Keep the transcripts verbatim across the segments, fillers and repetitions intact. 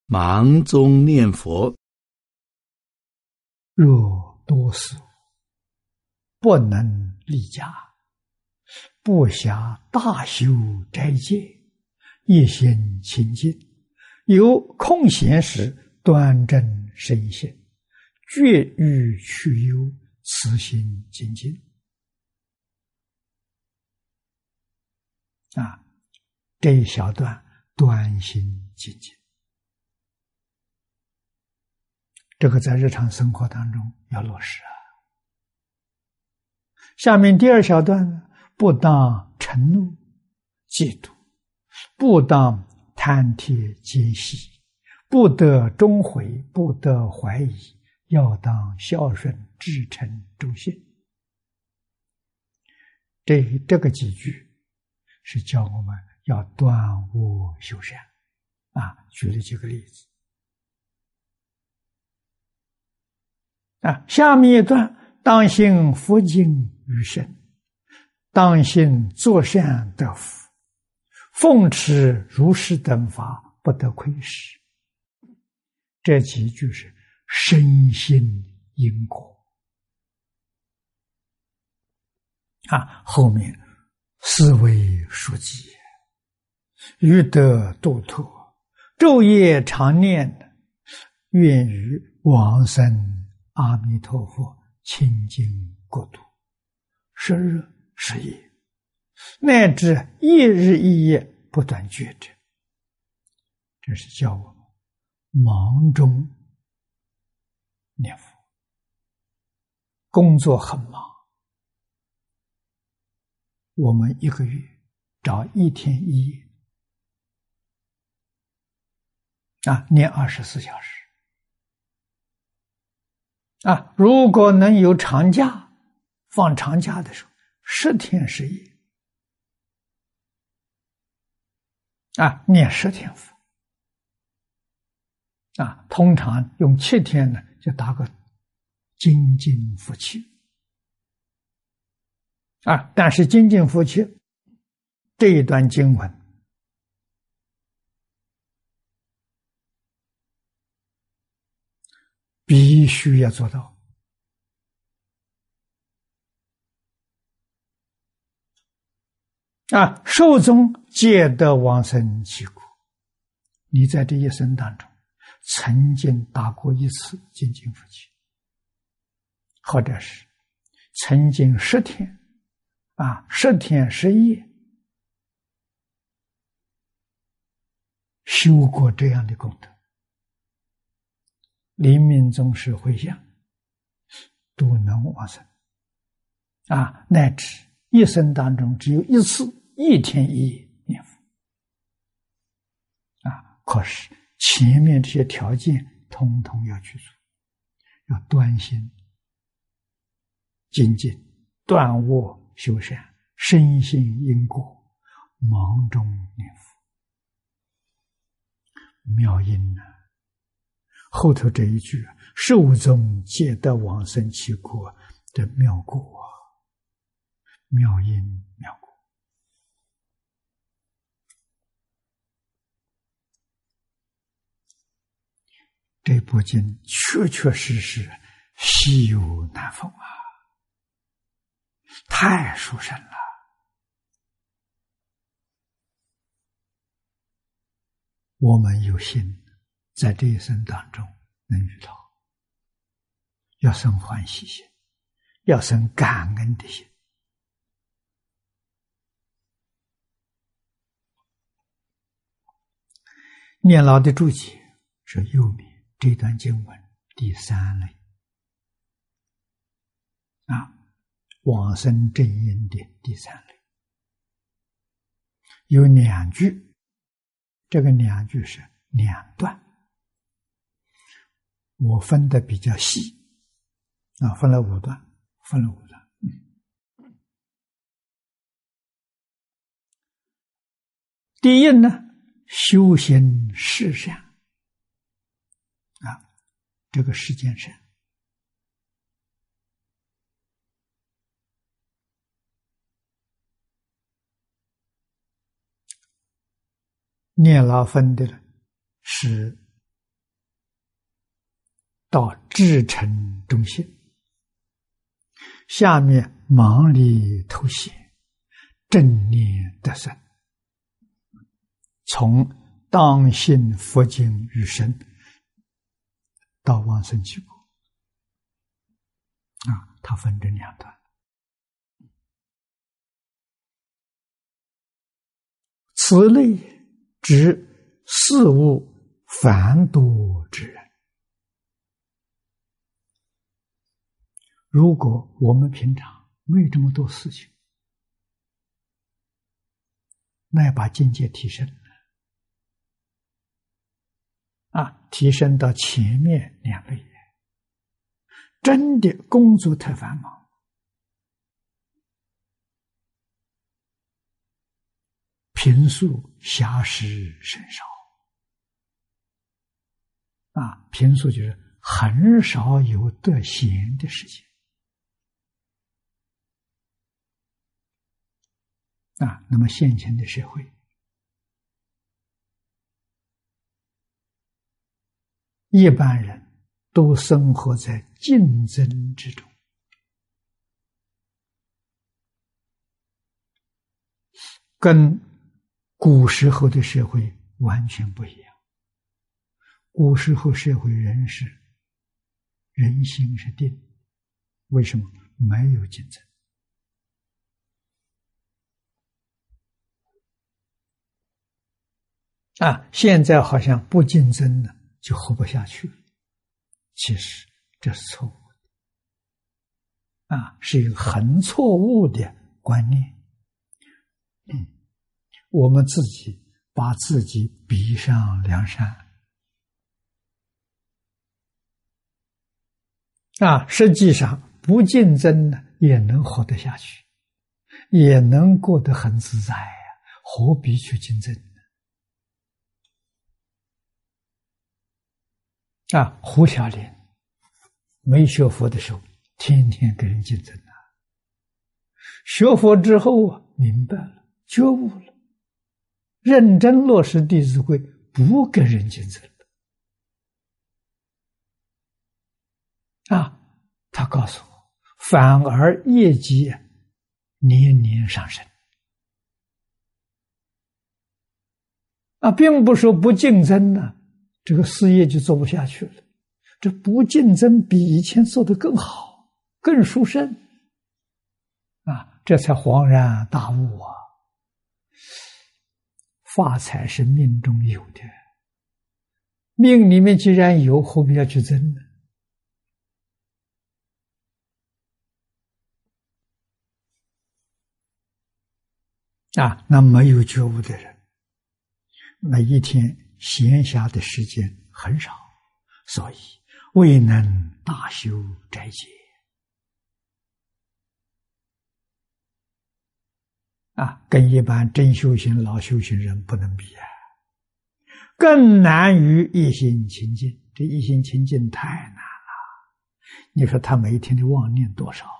盲中念佛。 若多事不能立家，不暇大修斋戒，一心清净，有空闲时端正身心，绝欲去忧，慈心精进。啊，这一小段端心精进，这个在日常生活当中要落实啊。下面第二小段呢，不当嗔怒、嫉妒，不当贪帖奸细，不得终悔，不得怀疑，要当孝顺、至诚、忠信。这这个几句是教我们要断恶修善啊。举了几个例子啊。下面一段，当信佛经于身，当信作善得福，奉持如是等法，不得亏失。这几句是深信因果啊。后面思维书记，欲得度脱，昼夜常念，愿与往生阿弥陀佛清净国土，十日十夜，乃至一日一夜不断觉者。这是教我们忙中念佛。工作很忙，我们一个月找一天一夜啊，念二十四小时啊。如果能有长假，放长假的时候，十天十夜啊，念十天佛啊。通常用七天呢，就打个精进福气啊。但是精进福气这一段经文必须要做到啊！寿终皆得往生其国。你在这一生当中曾经打过一次精进福气，或者是曾经十天啊，十天十夜修过这样的功德，临命终时回向，都能往生啊，乃至一生当中只有一次一天一夜念佛啊。可是前面这些条件通通要去做，要端心精进，断恶修善，深信因果，忙中念佛。妙音啊，后头这一句寿终皆得往生其国的妙果啊，妙音妙果。这部经确确实实稀有难逢啊，太殊胜了。我们有幸在这一生当中能遇到，要生欢喜心，要生感恩的心。念老的注解是右面这段经文第三类啊，往生正因的第三类，有两句，这个两句是两段，我分的比较细啊，分了五段，分了五段。嗯、第一呢，修行世善啊，这个世间善。念老分的是到至诚中心，下面忙里偷闲，正念得生，从当信佛经于身到往生极国啊，它分成两段。此类指事物繁多之人。如果我们平常没有这么多事情，那要把境界提升啊，提升到前面两倍。真的工作太繁忙，平素暇时甚少啊，平素就是很少有得闲的事情啊。那么现前的社会，一般人都生活在竞争之中，跟古时候的社会完全不一样。古时候社会人是人心是定，为什么？没有竞争啊！现在好像不竞争了就活不下去了，其实这是错误的啊，是一个很错误的观念。嗯，我们自己把自己逼上梁山啊，实际上不竞争呢，也能活得下去，也能过得很自在呀、啊，何必去竞争呢？啊，胡小莲没学佛的时候，天天跟人竞争啊。学佛之后啊，明白了，觉悟了，认真落实《弟子规》，不跟人竞争了。啊，他告诉我，反而业绩年年上升。啊，并不是说不竞争呢，这个事业就做不下去了。这不竞争比以前做得更好，更殊胜。啊，这才恍然大悟啊！发财是命中有的，命里面既然有，何必要去争呢？啊，那没有觉悟的人，每一天闲暇的时间很少，所以未能大修斋戒。啊，跟一般真修行老修行人不能比啊，更难于一心清净。这一心清净太难了，你说他每一天的妄念多少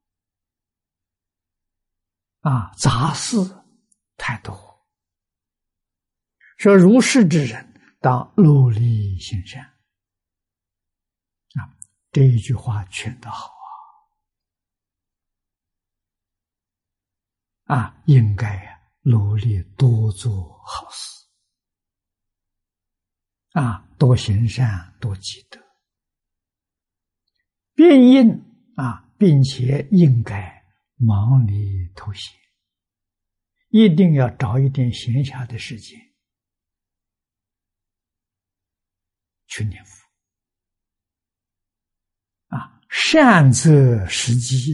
啊？杂事太多。说如是之人，当努力行善啊，这一句话劝得好啊！啊，应该努力多做好事啊，多行善，多积德，并应啊，并且应该忙里偷闲，一定要找一点闲暇的时间去念佛啊，善择时机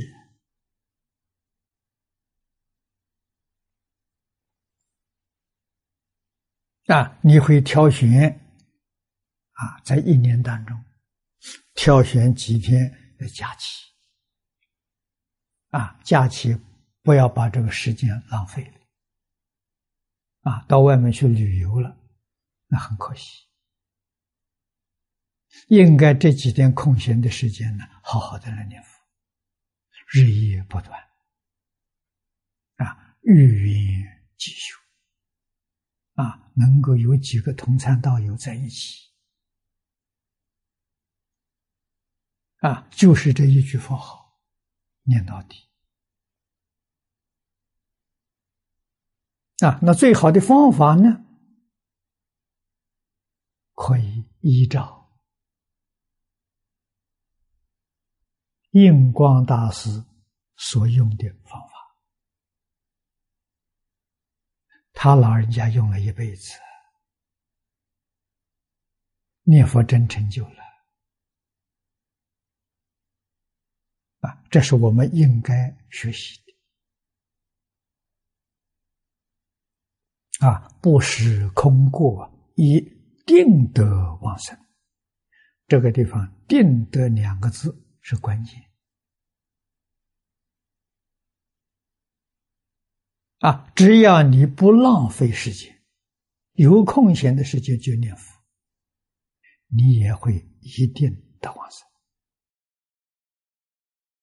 啊，你会挑选啊，在一年当中挑选几天的假期啊，假期不要把这个时间浪费了啊，到外面去旅游了，那很可惜。应该这几天空闲的时间呢，好好的来念佛，日夜不断啊，欲愿即修啊，能够有几个同参道友在一起啊，就是这一句佛号，念到底。啊，那最好的方法呢，可以依照印光大师所用的方法。他老人家用了一辈子，念佛真成就了。啊，这是我们应该学习的。啊，不识空过，以定得往生。这个地方“定得”两个字是关键。啊，只要你不浪费时间，有空闲的时间就念佛，你也会一定得往生。